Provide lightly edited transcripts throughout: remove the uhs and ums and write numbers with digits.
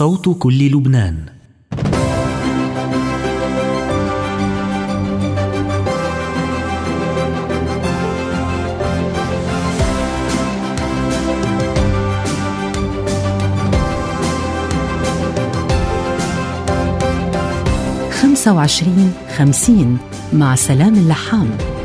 صوت كل لبنان. خمسة وعشرين 50 مع سلام اللحام.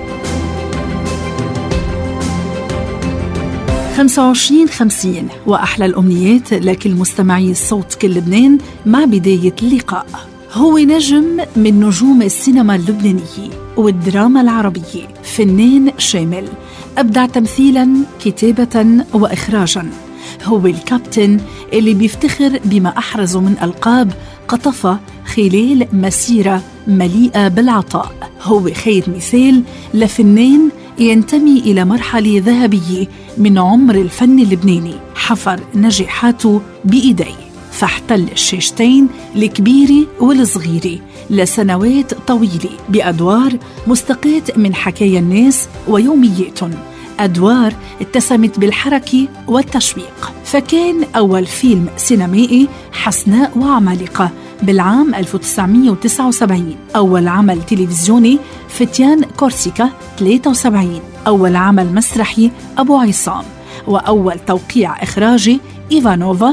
25/50 وأحلى الأمنيات لكل مستمعي صوت كل لبنان. مع بداية اللقاء، هو نجم من نجوم السينما اللبنانية والدراما العربية، فنان شامل أبدع تمثيلاً، كتابة وإخراجاً. هو الكابتن اللي بيفتخر بما أحرزه من ألقاب قطفة خلال مسيرة مليئة بالعطاء. هو خير مثال لفنان ينتمي إلى مرحلة ذهبية من عمر الفن اللبناني، حفر نجاحاته بإيديه، فاحتل الشاشتين الكبيرة والصغيرة لسنوات طويلة بأدوار مستقاة من حكايا الناس ويومياتهم، أدوار اتسمت بالحركة والتشويق. فكان أول فيلم سينمائي حسناء وعمالقة بالعام 1979، أول عمل تلفزيوني فتيان كورسيكا 73، أول عمل مسرحي أبو عصام، وأول توقيع إخراجي إيفانوفا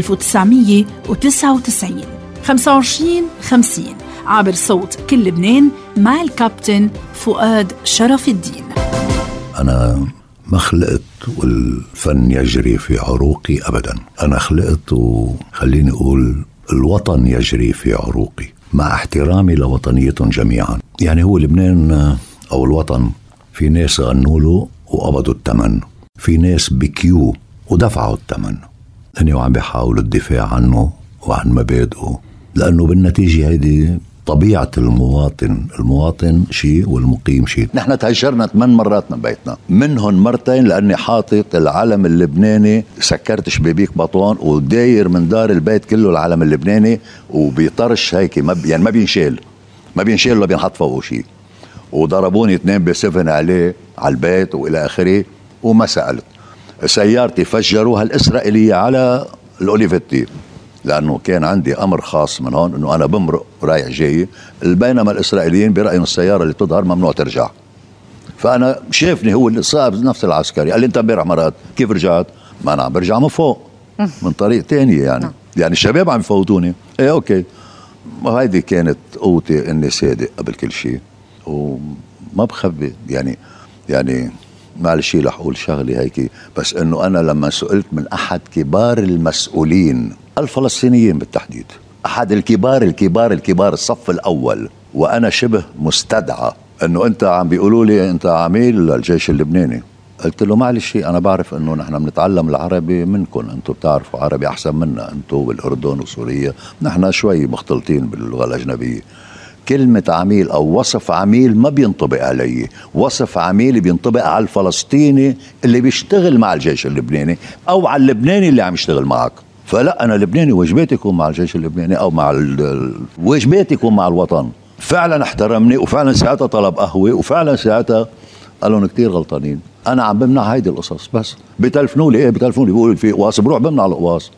1999. 25/50 عبر صوت كل لبنان مع الكابتن فؤاد شرف الدين. أنا ما خلقت والفن يجري في عروقي أبدا. أنا خلقت وخليني أقول الوطن يجري في عروقي، مع احترامي لوطنيتهم جميعا. يعني هو لبنان أو الوطن، في ناس غنوا له وقبضوا الثمن، في ناس بكيو ودفعوا الثمن، هني وعم بيحاولوا الدفاع عنه وعن مبادئه، لأنه بالنتيجة هيدي طبيعة المواطن شيء والمقيم شيء. نحن تهجرنا 8 مرات من بيتنا، منهم مرتين لأني حاطط العلم اللبناني، سكرت شبابيك بطون وداير من دار البيت كله العلم اللبناني، وبيطرش هيك ما بينشال ولا بينحط فوقه شيء. وضربوني 2 ب7 عليه على البيت وإلى آخره، وما سألت. سيارتي فجروها الإسرائيلية على الأوليفتي، لأنه كان عندي أمر خاص من هون، أنه أنا بمرق رايح جاي، بينما الإسرائيليين برأيهم السيارة اللي تظهر ممنوع ترجع. فأنا شافني هو اللي صاب نفس العسكري، قال لي أنت امبارح مرات كيف رجعت؟ ما أنا عم برجع من فوق من طريق تانية يعني الشباب عم يفوتوني. إيه أوكي، وهيدي كانت قوتي إني صادق قبل كل شيء وما بخبي. يعني معلش رح أقول شغلي هيك، بس إنه أنا لما سئلت من أحد كبار المسؤولين الفلسطينيين بالتحديد، أحد الكبار الصف الأول، وأنا شبه مستدعى، إنه أنت عم بيقولوا لي أنت عميل للجيش اللبناني. قلت له معلش أنا بعرف إنه نحن بنتعلم العربي منكم، أنتم بتعرفوا عربي أحسن منا، أنتم بالأردن وسوريا، نحن شوي مختلطين باللغة الأجنبية. كلمة عميل أو وصف عميل ما بينطبق علي، وصف عميل بينطبق على الفلسطيني اللي بيشتغل مع الجيش اللبناني أو على اللبناني اللي عم يشتغل معك. فلا، أنا لبناني، واجباتي يكون مع الجيش اللبناني أو مع واجباتي يكون مع الوطن. فعلا احترمني، وفعلا ساعتها طلب قهوة، وفعلا ساعتها قالوا كتير غلطانين. أنا عم بمنع هيدي القصص، بس بتلفنوا لي بيقولوا في قواص، بروح بمنع القواص.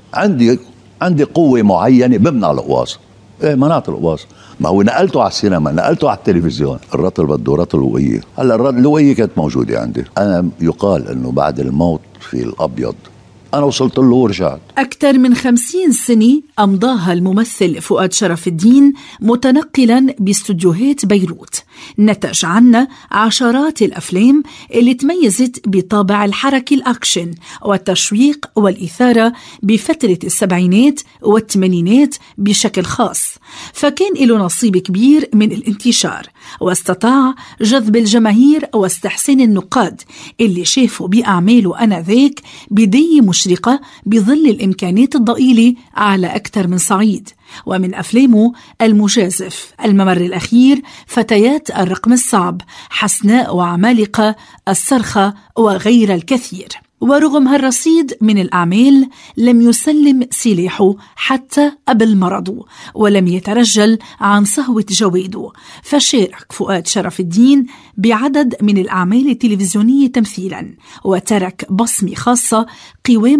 عندي قوة معينة بمنع القواص. منعت القواص، ما هو نقلته على السينما، نقلته على التلفزيون. الرطل بده رطل وقية. هلا الوقية كانت موجودة عندي. أنا يقال إنه بعد الموت في الأبيض، أنا وصلت له ورجعت. أكثر من 50 سنة أمضاها الممثل فؤاد شرف الدين متنقلا باستوديوهات بيروت، نتج عنا عشرات الأفلام اللي تميزت بطابع الحركة الأكشن والتشويق والإثارة بفترة السبعينات والثمانينات بشكل خاص، فكان له نصيب كبير من الانتشار، واستطاع جذب الجماهير واستحسان النقاد اللي شافوا بأعماله آنذاك بداية مشرقة بظل الإمكانات الضئيلة على أكثر من صعيد. ومن أفلامه المجازف، الممر الأخير، فتيات الرقم الصعب، حسناء وعمالقة، الصرخة وغير الكثير. ورغم هالرصيد من الأعمال لم يسلم سلاحه حتى قبل مرضه، ولم يترجل عن صهوة جواده، فشارك فؤاد شرف الدين بعدد من الأعمال التلفزيونية تمثيلا، وترك بصمة خاصة قوامة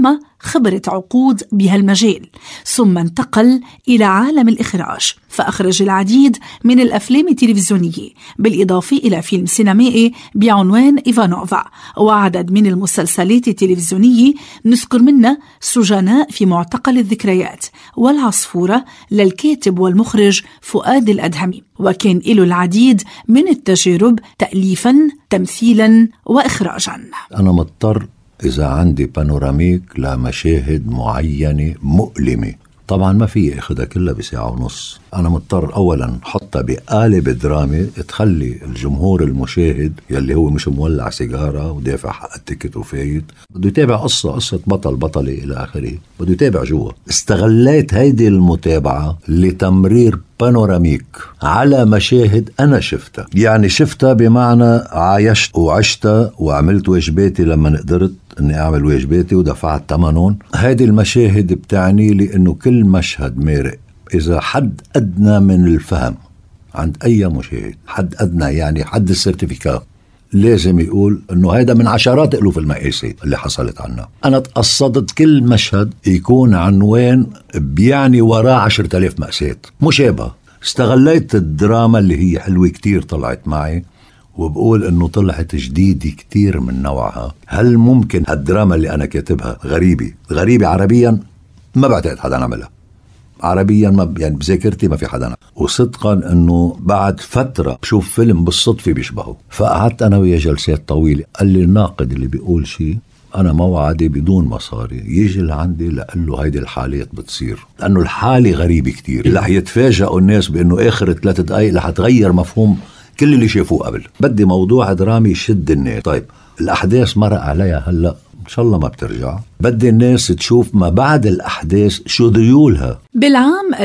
خبرة عقود بهالمجال، ثم انتقل إلى عالم الإخراج، فأخرج العديد من الأفلام التلفزيونية بالإضافة إلى فيلم سينمائي بعنوان إيفانوفا، وعدد من المسلسلات التلفزيونية نذكر منها سجناء في معتقل الذكريات والعصفورة للكاتب والمخرج فؤاد الأدهمي. وكان له العديد من التجارب تأليفاً، تمثيلاً وإخراجاً. أنا مضطر إذا عندي بانوراميك لمشاهد معينة مؤلمة، طبعا ما في أخذها كلها بساعة ونص، أنا مضطر أولا حطها بقالب درامي تخلي الجمهور المشاهد يلي هو مش مولع سيجارة ودافع حق التيكت وفايت بده يتابع قصة بطلة إلى آخره، بده يتابع جوا. استغليت هيدي المتابعة لتمرير بانوراميك على مشاهد أنا شفتها، يعني شفتها بمعنى عايشت وعشتها وعملت واجباتي لما قدرت أني أعمل واجباتي ودفعت ثمنهم. هذه المشاهد بتعني لي أنه كل مشهد مارق إذا حد أدنى من الفهم عند أي مشاهد، حد أدنى يعني حد السيرتيفيكات، لازم يقول أنه هذا من عشرات ألوف المقاسات اللي حصلت عنا. أنا تقصدت كل مشهد يكون عنوان بيعني وراه 10,000 مأساة مشابهة. استغليت الدراما اللي هي حلوة كتير طلعت معي، وبقول انه طلعت جديدة كتير من نوعها. هل ممكن هالدراما اللي انا كاتبها غريبة عربيا؟ ما بعتقد حدا عملها عربيا، ما يعني بذاكرتي ما في حدا. وصدقا انه بعد فترة بشوف فيلم بالصدفة بيشبهه، فقعدت انا ويا جلسات طويلة. قال لي الناقد اللي بيقول شيء أنا موعدي بدون مصاري يجي لعندي لقل له هيدي الحالات بتصير، لأنه الحالة غريبة كتير، رح يتفاجئوا الناس بأنه آخر 3 دقايق رح تغير مفهوم كل اللي شافوه قبل. بدي موضوع درامي يشد الناس. طيب الأحداث مرق عليها هلأ إن شاء الله ما بترجع، بدي الناس تشوف ما بعد الأحداث شو ذيولها. بالعام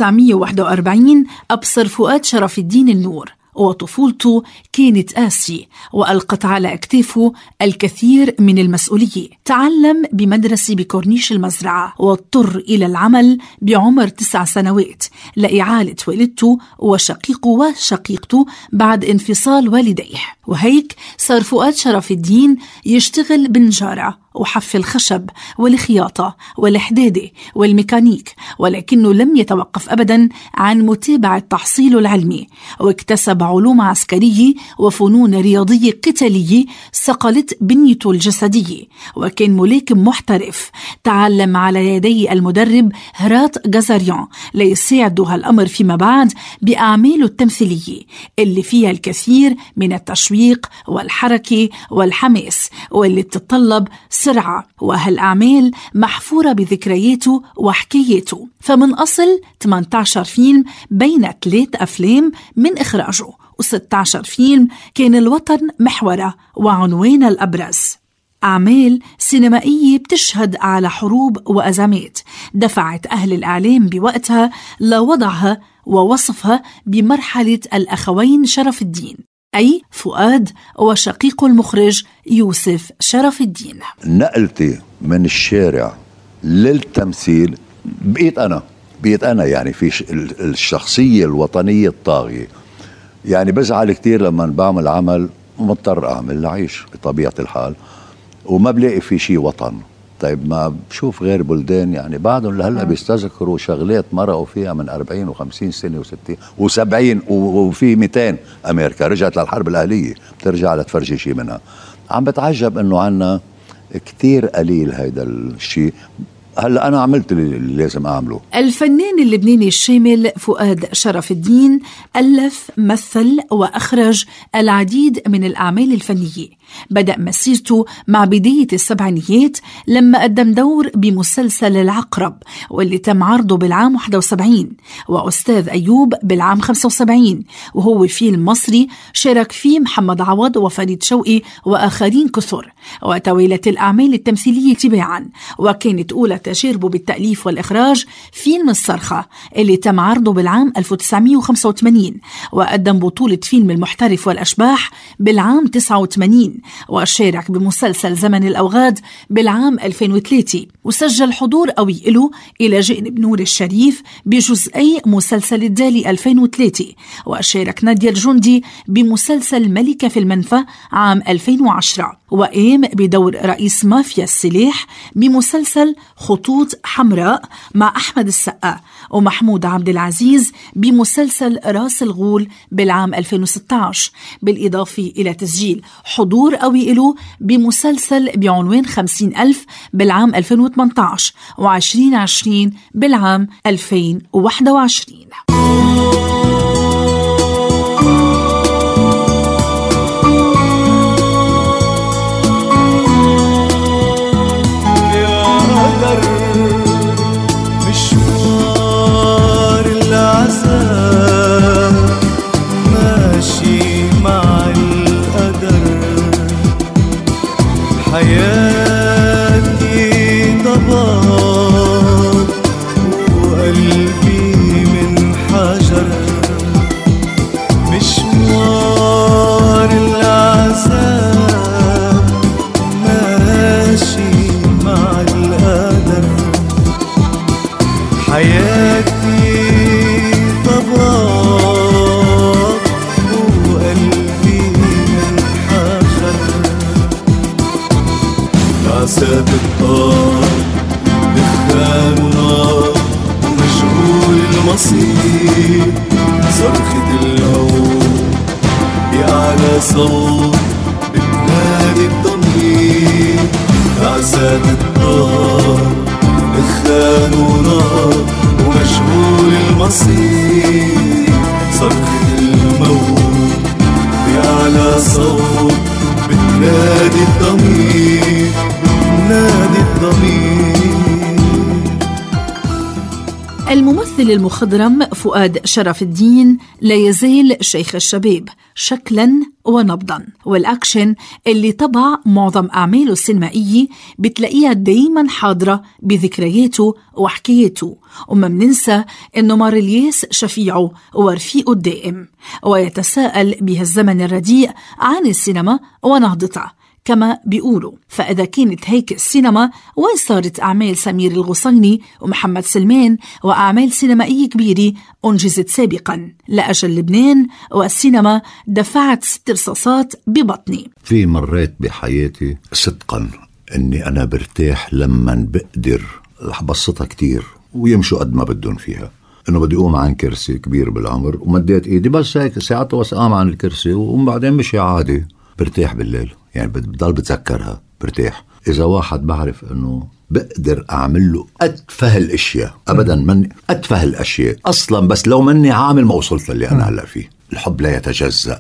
1941 أبصر فؤاد شرف الدين النور، وطفولته كانت قاسية وألقت على أكتافه الكثير من المسؤولية. تعلم بمدرسة بكورنيش المزرعة، واضطر إلى العمل بعمر 9 سنوات لإعالة والدته وشقيقه وشقيقته بعد انفصال والديه. وهيك صار فؤاد شرف الدين يشتغل بالنجارة وحف الخشب والخياطة والحدادة والميكانيك، ولكنه لم يتوقف أبدا عن متابعة تحصيله العلمي، واكتسب علوم عسكرية وفنون رياضية قتالية صقلت بنيته الجسدية، وكان ملاكم محترف. تعلم على يدي المدرب هرات غازاريان ليساعده هالأمر فيما بعد بأعماله التمثيلية اللي فيها الكثير من التشويق والحركة والحماس، واللي بتتطلب سرعة. وهالأعمال محفورة بذكرياته وحكاياته، فمن أصل 18 فيلم بين 3 أفلام من إخراجه، و16 فيلم كان الوطن محوره وعنوان الأبرز. أعمال سينمائية بتشهد على حروب وأزمات دفعت أهل الإعلام بوقتها لوضعها ووصفها بمرحلة الأخوين شرف الدين، أي فؤاد وشقيق المخرج يوسف شرف الدين. نقلتي من الشارع للتمثيل بقيت أنا يعني في الشخصية الوطنية الطاغية. يعني بزعل كتير لما بعمل عمل مضطر أعمل لعيش بطبيعة الحال وما بلاقي في شيء وطن. طيب ما بشوف غير بلدان يعني بعدهم لهلا بيستذكروا شغلات مرقوا فيها من 40 و50 سنة و60 و70 وفي 200. أمريكا رجعت للحرب الأهلية بترجع لتفرجي شيء منها. عم بتعجب إنه عنا كتير قليل هيدا الشيء. هلأ أنا عملت اللي لازم أعمله. الفنان اللبناني الشامل فؤاد شرف الدين ألف، مثل وأخرج العديد من الأعمال الفنية. بدأ مسيرته مع بداية السبعينيات لما قدم دور بمسلسل العقرب واللي تم عرضه بالعام 71، وأستاذ أيوب بالعام 75، وهو فيلم مصري شارك فيه محمد عوض وفريد شوقي وآخرين كثر. وتوالت الأعمال التمثيلية تباعا، وكانت أولى تجاربه بالتأليف والإخراج فيلم الصرخة اللي تم عرضه بالعام 1985، وقدم بطولة فيلم المحترف والأشباح بالعام 89، وشارك بمسلسل زمن الأوغاد بالعام 2003، وسجل حضور قوي له إلى جانب نور الشريف بجزئي مسلسل الدالي 2003، وشارك نادية الجندي بمسلسل ملكة في المنفى عام 2010. وقام بدور رئيس مافيا السلاح بمسلسل خطوط حمراء مع أحمد السقا ومحمود عبد العزيز بمسلسل راس الغول بالعام 2016، بالإضافة إلى تسجيل حضور قوي له بمسلسل بعنوان 50,000 بالعام 2018 و2020 بالعام 2021. حياتي ضباب وقلبي من حجر، مشوار العذاب ماشي مع القدر. حياتي ضباب وقلبي من حجر، عساد الطار دخان ونار ومشغول المصير، صرخة الهوى بأعلى صوت بتنادي الضمير. عساد الطار دخان ونار ومشغول المصير، صرخة الموت بأعلى صوت بتنادي الضمير، نادي الضمير. الممثل المخضرم فؤاد شرف الدين لا يزال شيخ الشباب شكلاً ونبضاً، والأكشن اللي طبع معظم أعماله السينمائية بتلاقيها دايماً حاضرة بذكرياته وحكاياته، وما مننسى إنه مارلياس شفيعه ورفيقه الدائم، ويتساءل بهالزمن الرديء عن السينما ونهضتها كما بيقولوا. فإذا كانت هيك السينما، وين صارت أعمال سمير الغصيني ومحمد سلمان وأعمال سينمائية كبيرة أنجزت سابقا لأجل لبنان والسينما؟ دفعت 6 رصاصات ببطني. في مرات بحياتي صدقا أني أنا برتاح لما بقدر بسطها كتير ويمشوا قد ما بدهم فيها، إنه بدي أقوم عن كرسي كبير بالعمر ومديت إيدي بس هيك ساعات وسقام عن الكرسي وبعدين مشي عادي، برتاح بالليل، يعني بضل بتذكرها برتاح. إذا واحد بعرف أنه بقدر أعمل له أتفه الأشياء، أبدا من أتفه الأشياء أصلا، بس لو مني عامل ما وصلت اللي أنا هلأ فيه. الحب لا يتجزأ،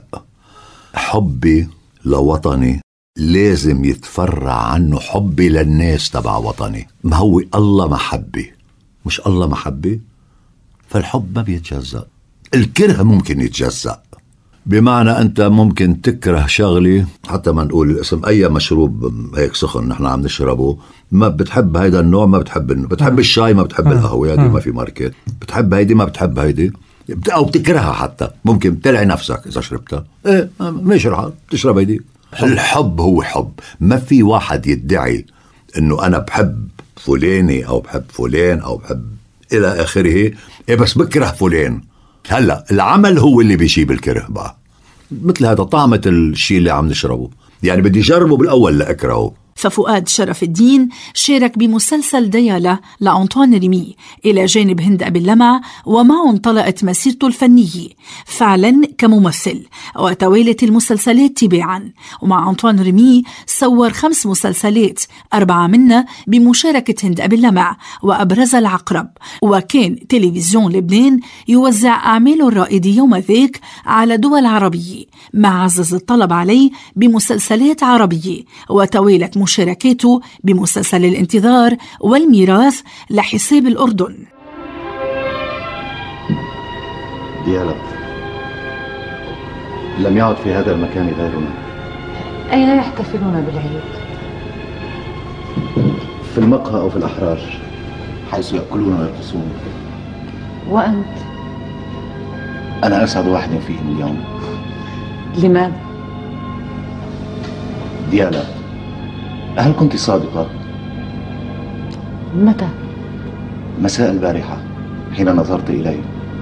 حبي لوطني لازم يتفرع عنه حبي للناس تبع وطني. ما هو الله محبة مش الله محبة، فالحب ما بيتجزأ. الكره ممكن يتجزأ، بمعنى أنت ممكن تكره شغلي، حتى ما نقول الاسم، أي مشروب هيك سخن نحن عم نشربه، ما بتحب هيدا النوع، ما بتحب إنه بتحب الشاي، ما بتحب القهوة، هذه ما في ماركت، بتحب هيدي ما بتحب هيدي، أو بتكرهها، حتى ممكن تلعي نفسك إذا شربتها، إيه ماشي الحال تشرب هيدي. الحب هو حب، ما في واحد يدعي إنه أنا بحب فلاني أو بحب فلان أو بحب إلى آخره، إيه بس بكره فلان. هلا العمل هو اللي بيجيب الكره بقى، مثل هذا طعمة الشيء اللي عم نشربه، يعني بدي جربه بالأول لأكرهه. ففؤاد شرف الدين شارك بمسلسل ديالا لأنطوان ريمي إلى جانب هند أبي اللمع، ومعه انطلقت مسيرته الفنية فعلا كممثل، وتوالت المسلسلات تباعا. ومع أنطوان ريمي صور 5 مسلسلات، 4 منها بمشاركة هند أبي اللمع وأبرز العقرب. وكان تلفزيون لبنان يوزع أعماله الرائدة يوم ذاك على دول عربية، مع عزز الطلب عليه بمسلسلات عربية، وتوالت مشاركاته بمسلسل الانتظار والميراث لحساب الأردن. ديالا، لم يعد في هذا المكان غيرنا. أين يحتفلون بالعيد؟ في المقهى أو في الأحراج، حيث يأكلون ويرقصون. وأنت؟ أنا أسعد واحد فيهم اليوم. لماذا؟ ديالا، هل كنت صادقة؟ متى؟ مساء البارحة حين نظرت إلي.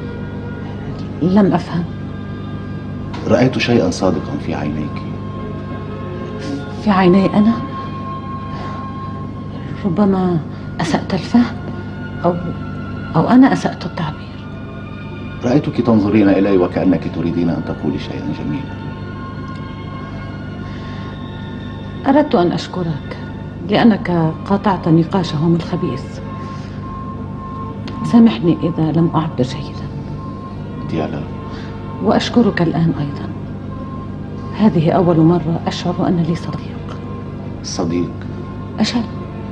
لم أفهم. رأيت شيئا صادقا في عينيك. في عيني أنا ربما أسأت الفهم أو أنا أسأت التعبير. رأيتك تنظرين إلي وكأنك تريدين أن تقولي شيئا جميلا. أردت أن أشكرك لأنك قاطعت نقاشهم الخبيث. سامحني إذا لم أعبر جيدا. ديالا. وأشكرك الآن أيضا. هذه أول مرة أشعر أن لي صديق. صديق؟ أجل.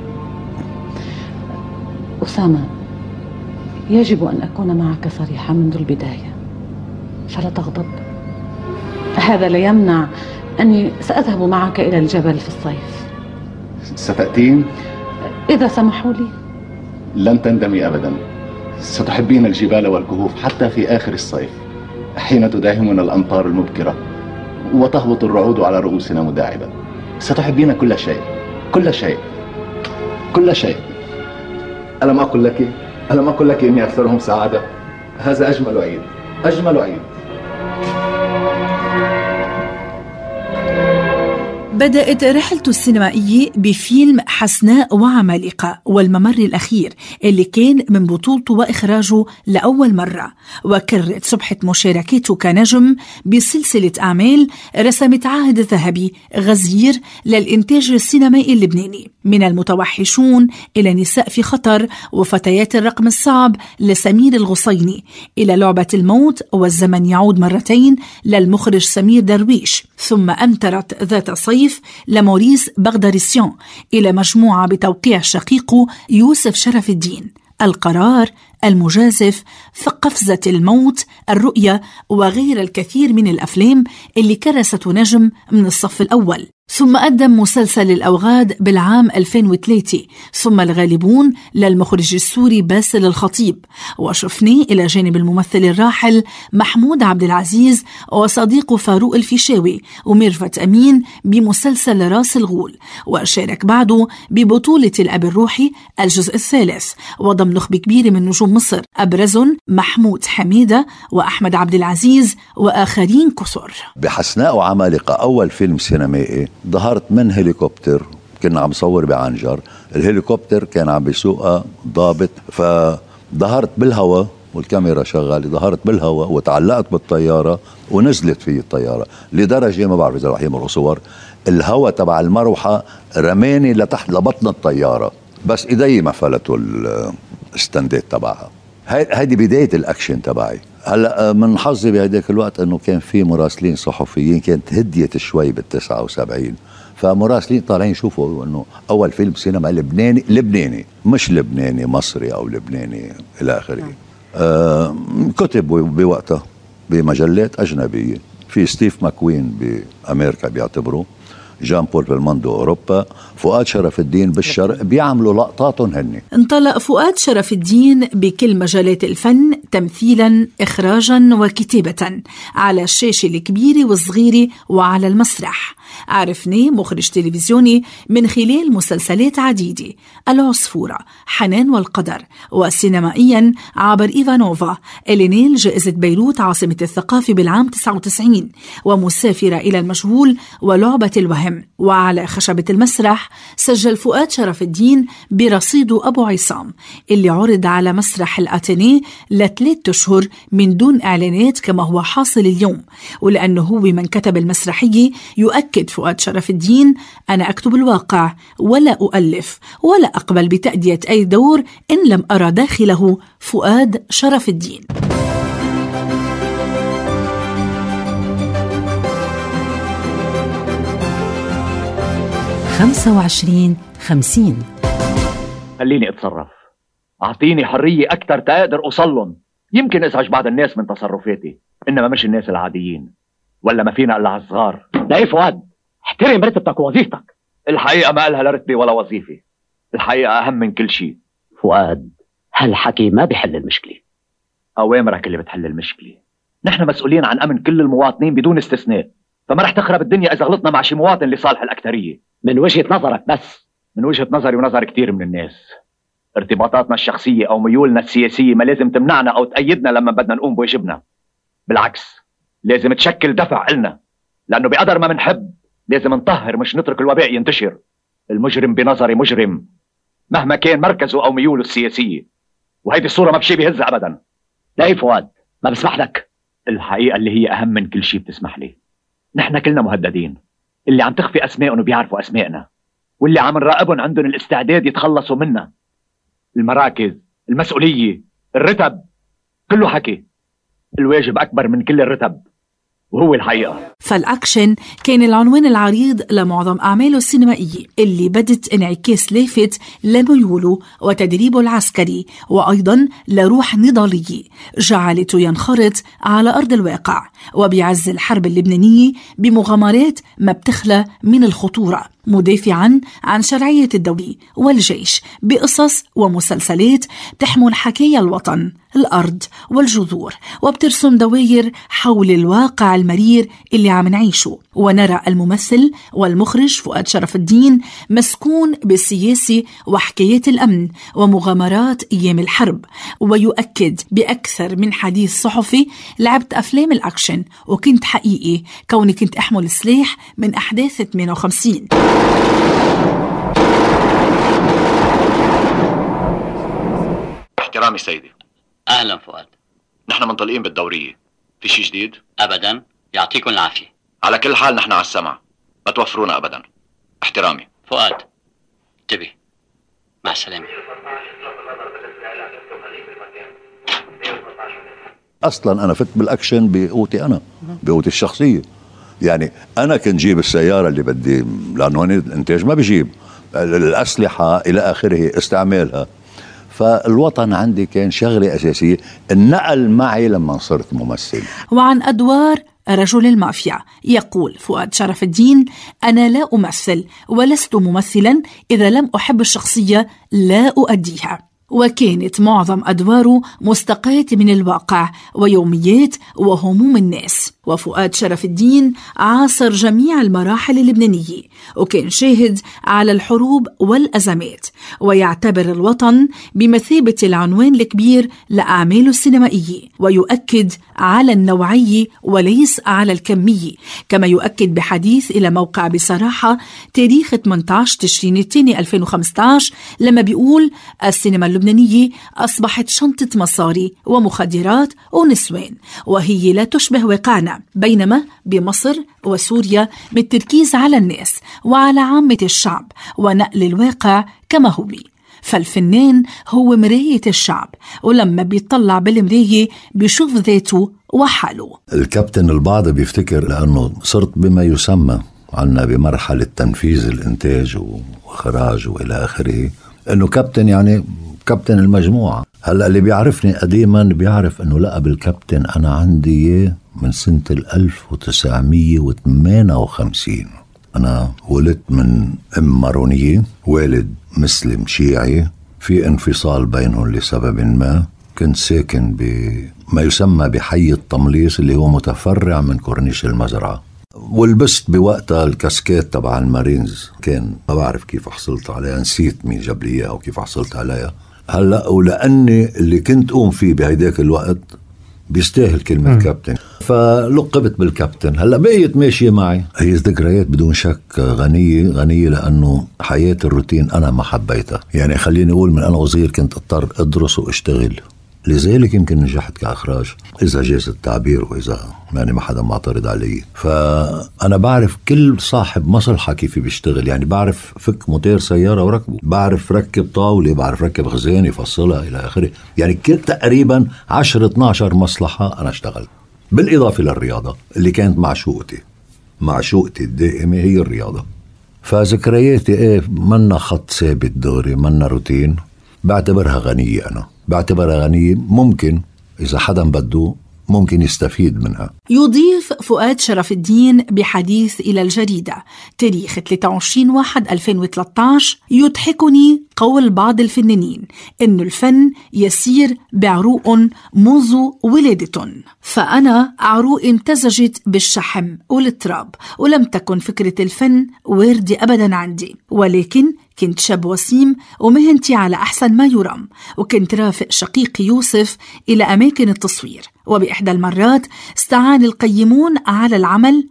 أسامة، يجب أن أكون معك صريحة منذ البداية، فلا تغضب. هذا لا يمنع أني سأذهب معك إلى الجبل في الصيف. ستأتين؟ إذا سمحوا لي. لن تندمي أبدا. ستحبين الجبال والكهوف حتى في آخر الصيف، حين تداهمنا الأمطار المبكرة وتهبط الرعود على رؤوسنا مداعبة. ستحبين كل شيء، كل شيء، كل شيء. ألم أقل لك إني أكثرهم سعادة؟ هذا أجمل عيد، أجمل عيد. بدأت رحلته السينمائية بفيلم حسناء وعمالقة والممر الأخير اللي كان من بطولته وإخراجه لأول مرة، وكررت صبحة مشاركته كنجم بسلسلة أعمال رسمت عهد ذهبي غزير للإنتاج السينمائي اللبناني، من المتوحشون إلى نساء في خطر وفتيات الرقم الصعب لسمير الغصيني، إلى لعبة الموت والزمن يعود مرتين للمخرج سمير درويش، ثم أمترت ذات صيف لموريس بغداريسيون، إلى مجموعة بتوقيع شقيقه يوسف شرف الدين، القرار، المجازف، قفزة الموت، الرؤية، وغير الكثير من الأفلام اللي كرسته نجم من الصف الأول. ثم قدم مسلسل الأوغاد بالعام 2003، ثم الغالبون للمخرج السوري باسل الخطيب، وشفناه إلى جانب الممثل الراحل محمود عبد العزيز وصديقه فاروق الفيشاوي وميرفت أمين بمسلسل راس الغول، وشارك بعده ببطولة الأب الروحي الجزء الثالث، وضم نخبة كبيرة من نجوم مصر أبرزهم محمود حميدة وأحمد عبد العزيز وآخرين كثر. بحسناء وعمالقة أول فيلم سينمائي ظهرت من هليكوبتر، كنا عم صور بعنجر، الهليكوبتر كان عم بيسوقها ضابط، فظهرت بالهواء والكاميرا شغالة، ظهرت بالهواء وتعلقت بالطيارة ونزلت في الطيارة، لدرجة ما بعرف إذا رح يمروا صور، الهواء تبع المروحة رماني لتحت لبطن الطيارة، بس إيدي ما فلتوا الستاندات تبعها. هيدي بداية الأكشن تبعي. هلا من حظي بهداك الوقت انه كان في مراسلين صحفيين، كانت هديت شوي بال79، فمراسلين طالعين يشوفوا انه اول فيلم سينما لبناني مش لبناني مصري او لبناني الى اخره. كتب بوقتها بمجلات اجنبيه، في ستيف ماكوين بامريكا بيعتبروه، جان بول بلموندو أوروبا، فؤاد شرف الدين بالشرق، بيعملوا لقطاتهم هني. انطلق فؤاد شرف الدين بكل مجالات الفن، تمثيلا، إخراجا وكتابة، على الشاشة الكبيرة والصغيرة وعلى المسرح. عرفناه مخرج تلفزيوني من خلال مسلسلات عديدة، العصفورة، حنان والقدر، وسينمائيا عبر إيفانوفا اللي نال جائزة بيروت عاصمة الثقافة بالعام 99، ومسافرة إلى المجهول، ولعبة الوهم. وعلى خشبة المسرح سجل فؤاد شرف الدين برصيده أبو عصام اللي عرض على مسرح الأتينيه ل3 أشهر من دون إعلانات كما هو حاصل اليوم، ولأنه هو من كتب المسرحية يؤكد فؤاد شرف الدين: أنا أكتب الواقع ولا أؤلف، ولا أقبل بتأدية أي دور إن لم أرى داخله فؤاد شرف الدين. 25-50. خليني أتصرف، أعطيني حرية أكثر تقدر أوصلهم. يمكن أزعج بعض الناس من تصرفاتي، إنما مش الناس العاديين، ولا ما فينا إلا على الصغار. لا يا فؤاد، احترم رتبتك ووظيفتك. الحقيقة ما لها لا رتبة ولا وظيفة، الحقيقة أهم من كل شيء. فؤاد، هالحكي ما بيحل المشكلة. أوامرك اللي بتحل المشكلة. نحن مسؤولين عن أمن كل المواطنين بدون استثناء، فما رح تخرب الدنيا إذا غلطنا مع شي مواطن لصالح الأكثرية. من وجهة نظرك بس. من وجهة نظري ونظر كتير من الناس. ارتباطاتنا الشخصية أو ميولنا السياسية ما لازم تمنعنا أو تأيدنا لما بدنا نقوم بواجبنا. بالعكس، لازم تشكل دفع إلنا، لأنه بقدر ما منحب لازم نطهر مش نترك الوباء ينتشر. المجرم بنظري مجرم مهما كان مركزه أو ميوله السياسية، وهيدي الصورة ما بشي بيهزها أبدا. لا يا فؤاد، ما بسمح لك. الحقيقة اللي هي أهم من كل شيء بتسمح لي، نحن كلنا مهددين. اللي عم تخفي أسمائهم بيعرفوا أسمائنا، واللي عم نراقبهم عندهم الاستعداد يتخلصوا منا. المراكز، المسؤولية، الرتب، كله حكي. الواجب أكبر من كل الرتب، وهو الحقيقة. فالأكشن كان العنوان العريض لمعظم أعماله السينمائية اللي بدت انعكاس لافت لميوله وتدريبه العسكري، وأيضا لروح نضالية جعلته ينخرط على أرض الواقع وبيعز الحرب اللبنانية بمغامرات ما بتخلى من الخطورة، مدافعا عن شرعية الدولة والجيش بقصص ومسلسلات تحمل حكاية الوطن، الأرض والجذور، وبترسم دواير حول الواقع المرير اللي عم نعيشه. ونرى الممثل والمخرج فؤاد شرف الدين مسكون بالسياسة وحكايات الأمن ومغامرات أيام الحرب، ويؤكد بأكثر من حديث صحفي: لعبت أفلام الأكشن وكنت حقيقي كوني كنت أحمل سلاح من أحداث 58. احترامي سيدي. أهلا فؤاد. نحن منطلقين بالدورية، في شي جديد؟ أبدا، يعطيكم العافية. على كل حال نحن على السمع، ما توفرونا أبدا. احترامي. فؤاد انتبه، مع السلامة. اصلا انا فت بالاكشن بقوتي، انا بقوتي الشخصيه. يعني انا كنت جيب السياره اللي بدي، لانه هون الانتاج ما بيجيب الاسلحه الى اخره استعمالها. فالوطن عندي كان شغله اساسيه، النقل معي لما صرت ممثل. وعن ادوار رجل المافيا يقول فؤاد شرف الدين: أنا لا أمثل ولست ممثلا إذا لم أحب الشخصية لا أؤديها. وكانت معظم أدواره مستقاة من الواقع ويوميات وهموم الناس. وفؤاد شرف الدين عاصر جميع المراحل اللبنانية، وكان شاهد على الحروب والأزمات، ويعتبر الوطن بمثابة العنوان الكبير لأعماله السينمائية، ويؤكد على النوعية وليس على الكمية. كما يؤكد بحديث إلى موقع بصراحة تاريخ 18 تشرين الثاني 2015 لما بيقول: السينما اللبنانية أصبحت شنطة مصاري ومخدرات ونسوان، وهي لا تشبه واقعنا. بينما بمصر وسوريا بالتركيز على الناس وعلى عامة الشعب ونقل الواقع كما هو. فالفنان هو مراية الشعب، ولما بيطلع بالمراية بيشوف ذاته وحاله. الكابتن البعض بيفتكر لأنه صرت بما يسمى عنا بمرحلة تنفيذ الإنتاج وإخراج وإلى آخره، أنه كابتن يعني كابتن المجموعة. هلأ اللي بيعرفني قديما بيعرف أنه لقب الكابتن أنا عندي من سنة 1958. أنا ولدت من أم مارونية، والد مسلم شيعي، في انفصال بينهم لسبب ما. كنت ساكن بما يسمى بحي الطمليس اللي هو متفرع من كورنيش المزرعة، ولبست بوقتها الكاسكيت تبع المارينز. كان ما بعرف كيف حصلت عليها، نسيت مين جاب لي أو كيف حصلت عليها هلأ. ولأني اللي كنت قوم فيه بهيداك الوقت بيستاهل كلمة كابتن، فلقبت بالكابتن. هلأ بقيت ماشية معي. هي ذكريات بدون شك غنية لأنه حياة الروتين أنا ما حبيتها. يعني خليني أقول من أنا وصغير كنت أضطر أدرس وأشتغل، لذلك يمكن نجحت كأخراج إذا جاز التعبير، وإذا يعني ما حدا معترض علي. فأنا بعرف كل صاحب مصلحة كيف بيشتغل. يعني بعرف فك موتور سيارة وركبه، بعرف ركب طاولة، بعرف ركب خزانة يفصلها إلى آخره. يعني كل تقريبا 10-12 مصلحة أنا اشتغلت، بالإضافة للرياضة اللي كانت معشوقتي الدائمة هي الرياضة. فذكرياتي منا خط ثابت دوري، منا روتين. بعتبرها غنية، أنا بعتبرها غنية، ممكن إذا حدا بده ممكن يستفيد منها. يضيف فؤاد شرف الدين بحديث إلى الجريدة تاريخ 23/1/2013: يضحكني قول بعض الفنانين إن الفن يسير بعروق منذ ولادة، فأنا عروق امتزجت بالشحم والتراب، ولم تكن فكرة الفن واردة أبدا عندي، ولكن كنت شاب وسيم ومهنتي على أحسن ما يرام، وكنت رافق شقيقي يوسف إلى أماكن التصوير، وبإحدى المرات استعان القيمون على العمل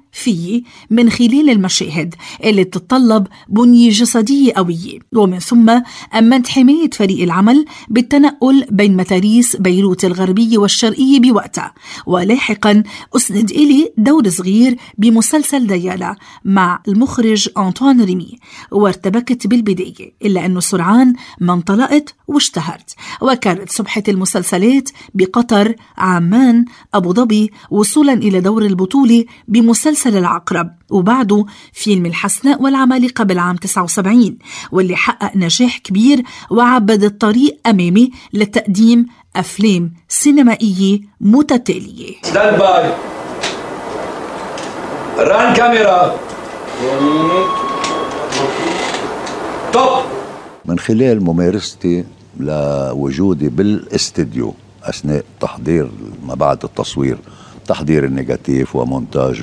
فيه من خلال المشاهد اللي تتطلب بنية جسدية قوية، ومن ثم أمنت حماية فريق العمل بالتنقل بين متاريس بيروت الغربية والشرقية بوقتها. ولاحقا أسند إلي دور صغير بمسلسل ديالا مع المخرج أنطوان ريمي، وارتبكت بالبداية إلا أنه سرعان ما انطلقت واشتهرت، وكانت سبحة المسلسلات بقطر، عمان، أبو ظبي، وصولا إلى دور البطولة بمسلسل العقرب، وبعده فيلم الحسناء والعمالقة بالعام 79 واللي حقق نجاح كبير وعبد الطريق أمامي لتقديم أفلام سينمائية متتالية. ستاند باي، ران كاميرا، توب. من خلال ممارستي لوجودي بالاستديو أثناء تحضير ما بعد التصوير، تحضير النيجاتيف ومونتاجه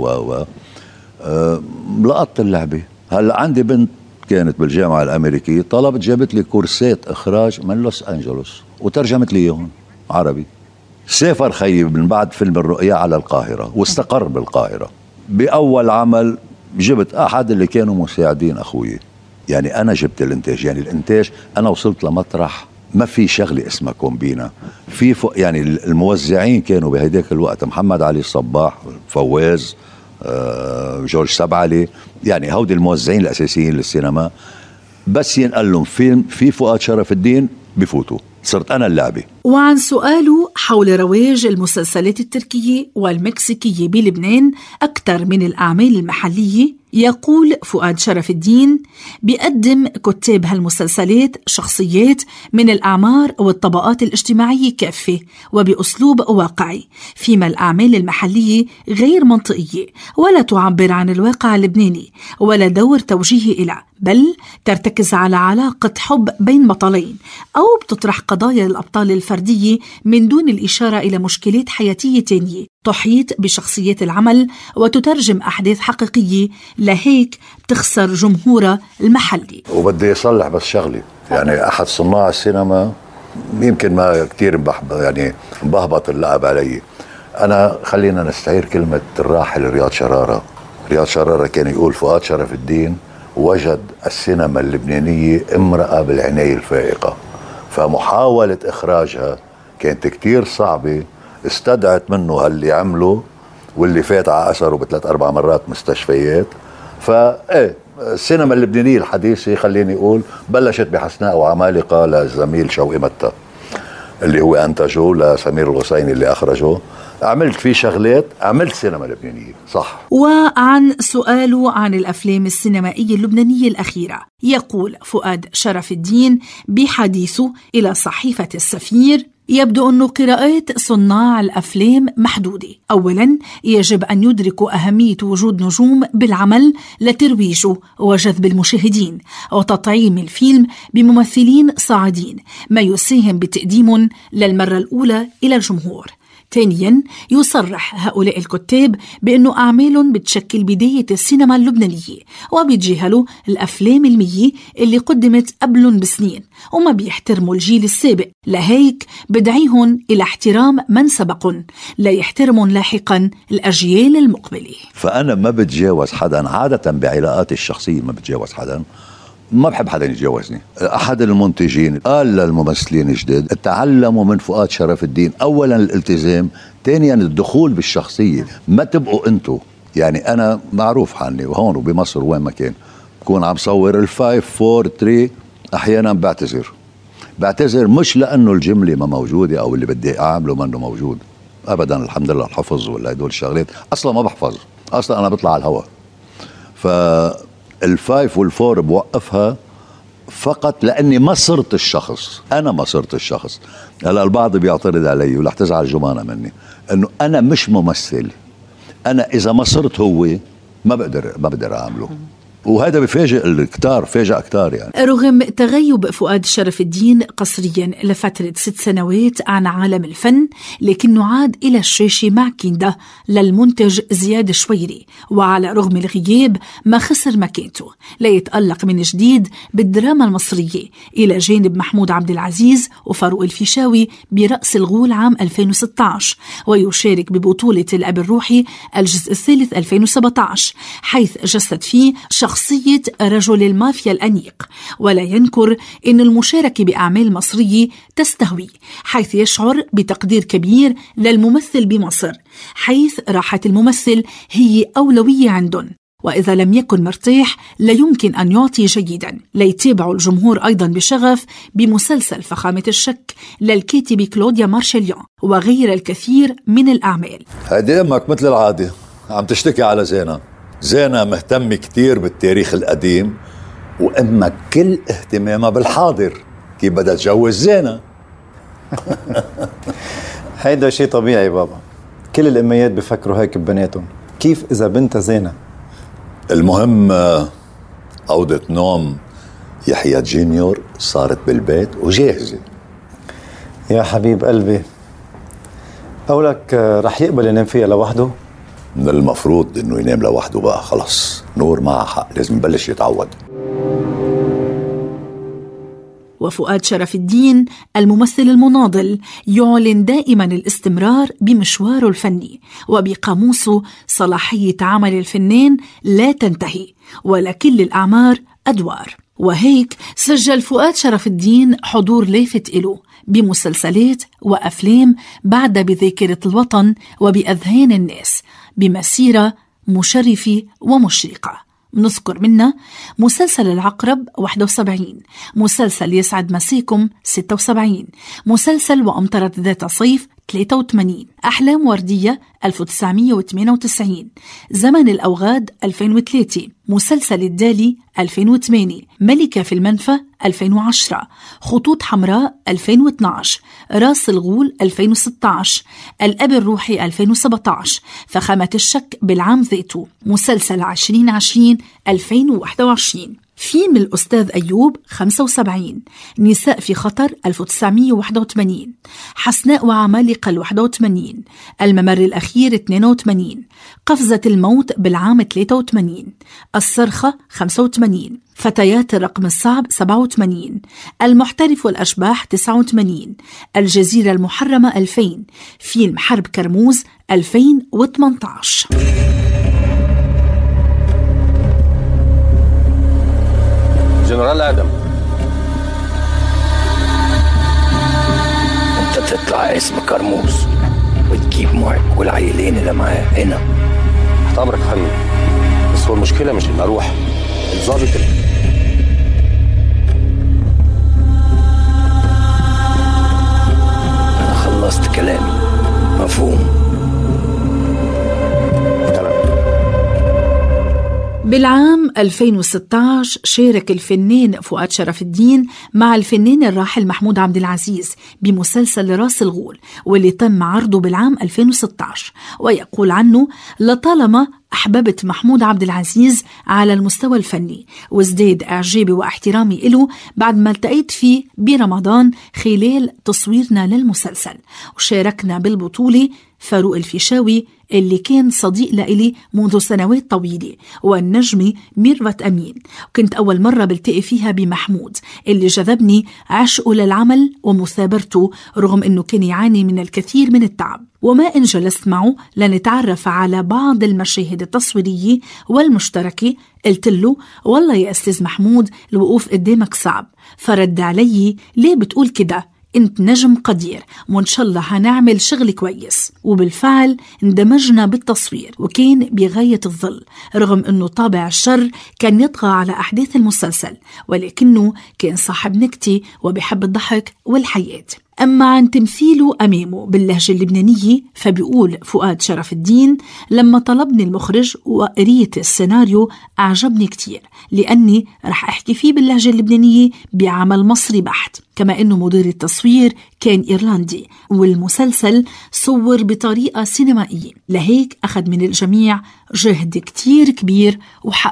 لقطت اللعبة. هلا عندي بنت كانت بالجامعة الأمريكية، طلبت جابت لي كورسات إخراج من لوس أنجلوس وترجمت لي إياهم عربي. سافر خيي من بعد فيلم الرؤيا على القاهرة واستقر بالقاهرة. بأول عمل جبت أحد اللي كانوا مساعدين أخوي، يعني أنا جبت الإنتاج. يعني الإنتاج أنا وصلت لمطرح ما في شغلة اسمها كومبينا، في يعني الموزعين كانوا بهيداك الوقت محمد علي الصباح، فواز، جورج سبعلي، يعني هودي الموزعين الأساسيين للسينما. بس ينقل لهم فيلم في فؤاد شرف الدين بفوتوا، صرت أنا اللعبة. وعن سؤاله حول رواج المسلسلات التركية والمكسيكية بلبنان أكثر من الأعمال المحلية، يقول فؤاد شرف الدين: بيقدم كتاب هالمسلسلات شخصيات من الأعمار والطبقات الاجتماعية كافة وبأسلوب واقعي، فيما الأعمال المحلية غير منطقية ولا تعبر عن الواقع اللبناني ولا دور توجيهي إليه، بل ترتكز على علاقة حب بين بطلين أو بتطرح قضايا الأبطال الفردية من دون الإشارة إلى مشكلات حياتية تانية تحيط بشخصيات العمل وتترجم أحداث حقيقية، لهيك بتخسر جمهورها المحلي. وبدي يصلح بس شغلي، يعني أحد صناع السينما يمكن ما كتير يعني مبهبط اللعب علي. أنا خلينا نستعير كلمة الراحل رياض شرارة. رياض شرارة كان يقول: فؤاد شرف الدين وجد السينما اللبنانية امرأة بالعناية الفائقة، فمحاولة إخراجها كانت كتير صعبة، استدعت منه هاللي عمله واللي فات على أثره بثلاث أربع مرات مستشفيات. السينما اللبنانية الحديثة خليني أقول بلشت بحسناء وعمالقة للزميل شوقي متى اللي هو أنتجه، لسمير الغسيني اللي أخرجه. عملت فيه شغلات، عملت سينما لبنانية صح. وعن سؤاله عن الأفلام السينمائية اللبنانية الأخيرة، يقول فؤاد شرف الدين بحديثه إلى صحيفة السفير: يبدو أن قراءات صناع الأفلام محدودة. أولا يجب أن يدركوا أهمية وجود نجوم بالعمل لترويجه وجذب المشاهدين وتطعيم الفيلم بممثلين صاعدين، ما يساهم بتقديم للمرة الأولى إلى الجمهور. ثانياً يصرح هؤلاء الكتاب بأنه أعمال بتشكل بداية السينما اللبنانية وبيتجاهلوا الأفلام المية اللي قدمت قبلهم بسنين وما بيحترموا الجيل السابق، لهيك بدعيهم إلى احترام من سبقهم لا يحترمون لاحقاً الأجيال المقبلة. فأنا ما بتجاوز حدا، عادة بعلاقاتي الشخصية ما بتجاوز حدا، ما بحب حدا يتجاوزني. أحد المنتجين قال للممثلين الجداد: تعلموا من فؤاد شرف الدين أولا الالتزام، ثانيا الدخول بالشخصية، ما تبقوا أنتوا. يعني أنا معروف عني وهون وبمصر وين ما كان بكون عم صور الفايف 4 3، أحيانا بعتذر مش لأنه الجملة ما موجودة أو اللي بدي أعمله منه موجود أبدا، الحمد لله الحفظ ولا هدول الشغلات أصلا ما بحفظ، أصلا أنا بطلع على الهواء. الفايف والفور بوقفها فقط لأني ما صرت الشخص، أنا ما صرت الشخص. هلا البعض بيعترض علي ورح تزعل جمانة مني إنه أنا مش ممثل، أنا إذا ما صرت هو ما بقدر أعمله. وهذا بفاجئ الكتار، فاجأ كتار يعني. رغم تغيب فؤاد شرف الدين قسريا لفترة 6 سنوات عن عالم الفن، لكنه عاد إلى الشاشة مع كيندا للمنتج زياد شويري، وعلى رغم الغياب ما خسر مكانته ليتألق من جديد بالدراما المصرية إلى جانب محمود عبد العزيز وفاروق الفيشاوي برأس الغول عام 2016، ويشارك ببطولة الأب الروحي الجزء الثالث 2017، حيث جسد فيه شخصية رجل المافيا الأنيق. ولا ينكر أن المشاركة بأعمال مصرية تستهوي، حيث يشعر بتقدير كبير للممثل بمصر، حيث راحة الممثل هي أولوية عندهم، وإذا لم يكن مرتاح لا يمكن أن يعطي جيدا. ليتابع الجمهور أيضا بشغف بمسلسل فخامة الشك للكاتبة كلوديا مارشليان وغير الكثير من الأعمال. هيدي أمك مثل العادة عم تشتكي على زينة مهتم كتير بالتاريخ القديم، وأمك كل اهتمامها بالحاضر، كيف بدها تجوز زينة. هيدا شيء طبيعي بابا، كل الأميات بفكروا هيك ببناتهم، كيف إذا بنتها زينة. المهم عودة نوم يحيى جونيور صارت بالبيت وجاهزة. يا حبيب قلبي، قولك رح يقبل ينام فيها لوحده؟ من المفروض انه ينام لوحده بقى، خلص نور معها حق، لازم يبلش يتعود. وفؤاد شرف الدين الممثل المناضل يعلن دائما الاستمرار بمشواره الفني، وبقاموسه صلاحية عمل الفنان لا تنتهي، ولكل الأعمار أدوار. وهيك سجل فؤاد شرف الدين حضور لافت إله بمسلسلات وأفلام بعد بذاكرة الوطن وبأذهان الناس بمسيرة مشرفة ومشرقة. نذكر منها مسلسل العقرب 71، مسلسل يسعد مساكم 76، مسلسل وأمطرت ذات صيف 83، أحلام وردية 1998، زمن الأوغاد 2003، مسلسل الدالي 2008، ملكة في المنفى 2010، خطوط حمراء 2012، راس الغول 2016، الأب الروحي 2017، فخامة الشك بالعام ذاته، مسلسل 2020 2021، فيلم الأستاذ أيوب 75، نساء في خطر 1981، حسناء وعمالقة 81، الممر الأخير 82، قفزة الموت بالعام 83، الصرخة 85، فتيات الرقم الصعب 87، المحترف والأشباح 89، الجزيرة المحرمة 2000، فيلم حرب كرموز 2018. جنرال آدم، انت تطلع اسم كرموز وتجيب معك والعيلين اللي معاه هنا. تحت امرك يا فندم، بس هو المشكله مش اني اروح، الضابط انا خلصت كلامي، مفهوم؟ بالعام 2016 شارك الفنان فؤاد شرف الدين مع الفنان الراحل محمود عبد العزيز بمسلسل راس الغول، واللي تم عرضه بالعام 2016. ويقول عنه: لطالما أحببت محمود عبد العزيز على المستوى الفني، وازداد إعجابي واحترامي له بعد ما التقيت فيه برمضان خلال تصويرنا للمسلسل. وشاركنا بالبطولة فاروق الفيشاوي اللي كان صديق لإلي منذ سنوات طويلة، والنجمة ميرفت أمين، وكنت أول مرة بلتقي فيها بمحمود اللي جذبني عشقه للعمل ومثابرته رغم أنه كان يعاني من الكثير من التعب. وما إن جلست معه لنتعرف على بعض المشاهد التصويرية والمشتركة، قلت له: والله يا أستاذ محمود الوقوف قدامك صعب. فرد علي: ليه بتقول كده؟ انت نجم قدير وان شاء الله هنعمل شغل كويس. وبالفعل اندمجنا بالتصوير وكان بغاية الظل، رغم انه طابع الشر كان يطغى على احداث المسلسل، ولكنه كان صاحب نكتة وبيحب الضحك والحياة. أما عن تمثيله أمامه باللهجة اللبنانية فبيقول فؤاد شرف الدين: لما طلبني المخرج وقريت السيناريو أعجبني كتير، لأني رح أحكي فيه باللهجة اللبنانية بعمل مصري بحت، كما أنه مدير التصوير كان إيرلندي، والمسلسل صور بطريقة سينمائية، لهيك أخذ من الجميع جهد كتير كبير وحقق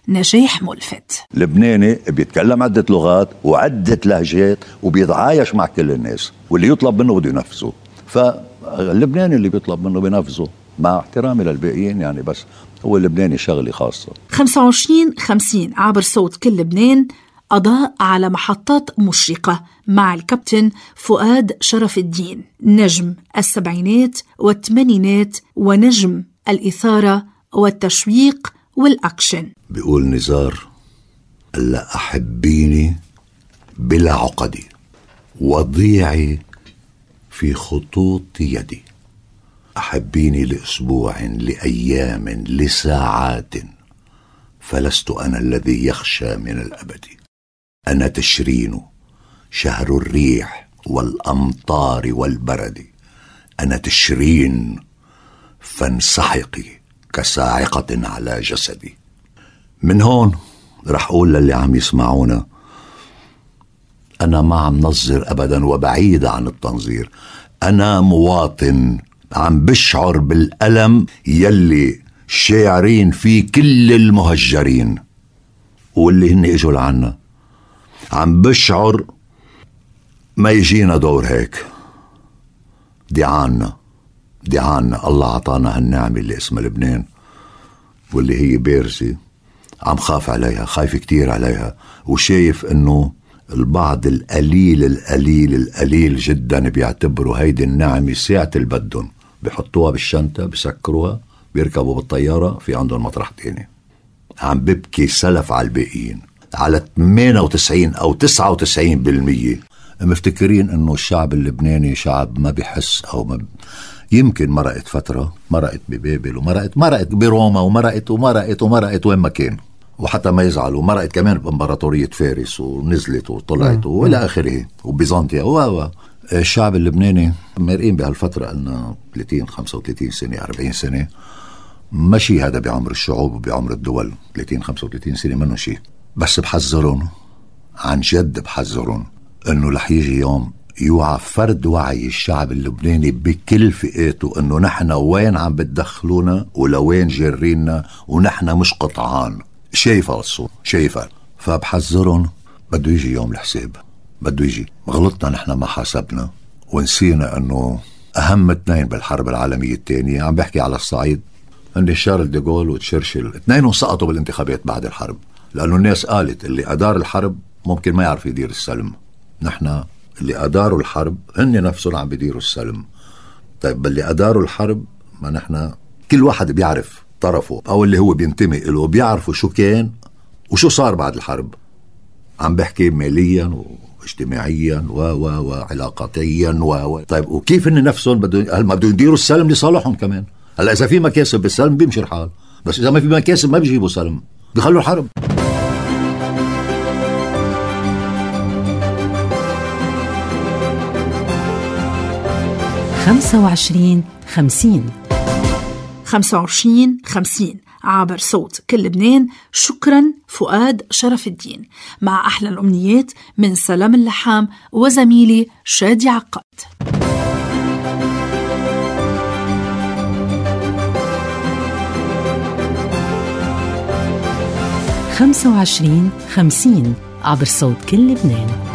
نجاح ملفت. لبناني بيتكلم عدة لغات وعدة لهجات وبيتعايش مع كل الناس، واللي يطلب منه بده ينفذه. فاللبناني اللي بيطلب منه بينفذه مع احترامي للباقيين يعني، بس هو اللبناني شغلي خاصة. 25-50 عبر صوت كل لبنان أضاء على محطات مشرقة مع الكابتن فؤاد شرف الدين، نجم السبعينات والثمانينات ونجم الإثارة والتشويق والأكشن. بيقول نزار: ألا أحبيني بلا عقدي وضيعي في خطوط يدي، أحبيني لأسبوع لأيام لساعات، فلست أنا الذي يخشى من الأبد. أنا تشرين شهر الريح والأمطار والبرد، أنا تشرين فانسحقي كصاعقة على جسدي. من هون رح أقول للي عم يسمعونا: أنا ما عم نظر أبدا وبعيد عن التنظير، أنا مواطن عم بشعر بالألم يلي شاعرين فيه كل المهجرين واللي هن اجوا لعنا. عم بشعر ما يجينا دور هيك. دي عنا الله عطانا هالنعمة اللي اسمها لبنان، واللي هي بارزة. عم خاف عليها، خايف كتير عليها، وشايف انه البعض القليل جدا بيعتبروا هيدي النعمة ساعة البدن بيحطوها بالشنطة، بسكروها، بيركبوا بالطيارة، في عندهم مطرح تاني. عم ببكي سلف على الباقيين، على 98 أو 99% مفتكرين انه الشعب اللبناني شعب ما بيحس او ما يمكن مرقت فترة، مرقت ببابل ومرقت بروما ومرقت وين ما كان، وحتى ما يزعلوا مرقت كمان بإمبراطورية فارس ونزلت وطلعت والى آخره، وبيزنطيا. الشعب اللبناني مرقين بهالفترة قلنا 30 35 سنة 40 سنة، ماشي هذا بعمر الشعوب وبعمر الدول. 30 35 سنة منه شيء، بس بحذرون، عن جد بحذرون انه رح يجي يوم يوعى فرد وعي الشعب اللبناني بكل فئاته انه نحن وين عم بتدخلونا ولوين جرينا، ونحن مش قطعان. شايفة الصوت، شايفة. فبحذرون بده يجي يوم الحساب، بده يجي. غلطنا نحن ما حاسبنا ونسينا انه اهم اثنين بالحرب العالمية الثانية، عم بحكي على الصعيد، هن شارل دي غول وتشرشل، اثنينهم سقطوا بالانتخابات بعد الحرب، لانه الناس قالت اللي ادار الحرب ممكن ما يعرف يدير السلم. نحن اللي أداروا الحرب هن نفسهم عم بيديروا السلم. طيب اللي أداروا الحرب، ما نحن كل واحد بيعرف طرفه أو اللي هو بينتمي له، بيعرفوا شو كان وشو صار بعد الحرب. عم بحكي ماليا واجتماعيا وعلاقاتيا طيب وكيف هن نفسهم ما بدهم يديروا السلم لصالحهم كمان. هلا إذا في مكاسب بالسلم بيمشي الحال، بس إذا ما في مكاسب ما بيجيبوا سلم، بيخلوا الحرب. 25-50 عبر صوت كل لبنان. شكرا فؤاد شرف الدين، مع أحلى الأمنيات من سلام اللحام وزميلي شادي عقاد. 25-50 عبر صوت كل لبنان.